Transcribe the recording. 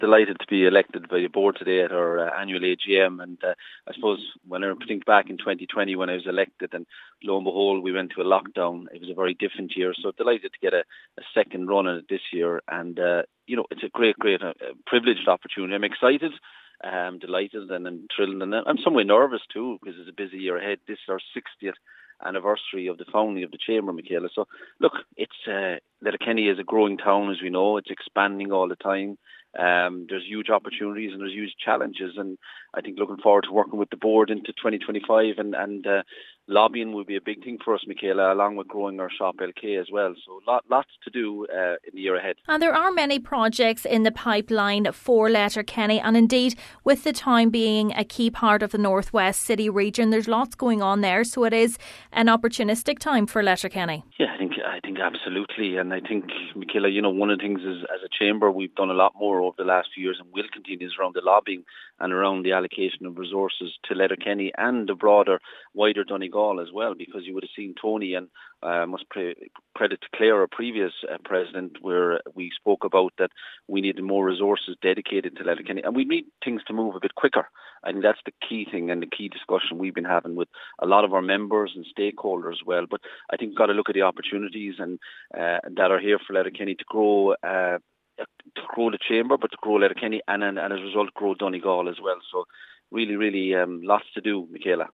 delighted to be elected by the board today at our annual AGM. And I suppose when I think back in 2020 when I was elected, and lo and behold, we went to a lockdown. It was a very different year. So delighted to get a second run at it this year. And, it's a great privileged opportunity. I'm excited. I'm delighted and I'm thrilled. And I'm somewhat nervous too, because it's a busy year ahead. This is our 60th anniversary of the founding of the Chamber, Michaela. So, look, Letterkenny is a growing town, as we know. It's expanding all the time. There's huge opportunities and there's huge challenges, and I think looking forward to working with the board into 2025 and lobbying will be a big thing for us, Michaela, along with growing our Shop LK as well. So lots to do in the year ahead. And there are many projects in the pipeline for Letterkenny, and indeed with the town being a key part of the Northwest City region, there's lots going on there, so it is an opportunistic time for Letterkenny. Yeah, I think absolutely, and I think, Michaela, one of the things is, as a chamber, we've done a lot more over the last few years and will continue is around the lobbying and around the allocation of resources to Letterkenny and the broader, wider Donegal as well, because you would have seen Tony and must credit to Claire, our previous president, where we spoke about that we needed more resources dedicated to Letterkenny, and we need things to move a bit quicker. I think that's the key thing and the key discussion we've been having with a lot of our members and stakeholders as well. But I think we've got to look at the opportunities and that are here for Letterkenny to grow the chamber, but to grow Letterkenny and as a result grow Donegal as well. So really, lots to do, Michaela.